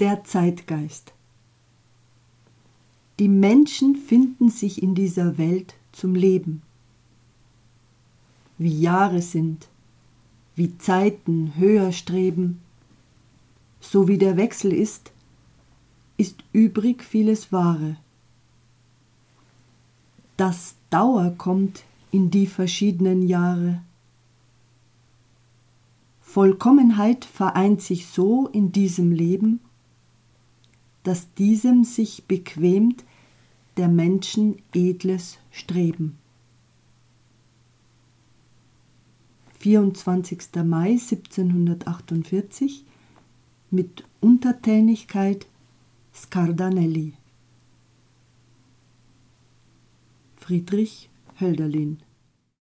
Der Zeitgeist. Die Menschen finden sich in dieser Welt zum Leben. Wie Jahre sind, wie Zeiten höher streben, so wie der Wechsel ist übrig vieles Wahre. Dass Dauer kommt in die verschiedenen Jahre. Vollkommenheit vereint sich so in diesem Leben, dass diesem sich bequemt der Menschen edles Streben. 24. Mai 1748 mit Untertänigkeit Scardanelli. Friedrich Hölderlin.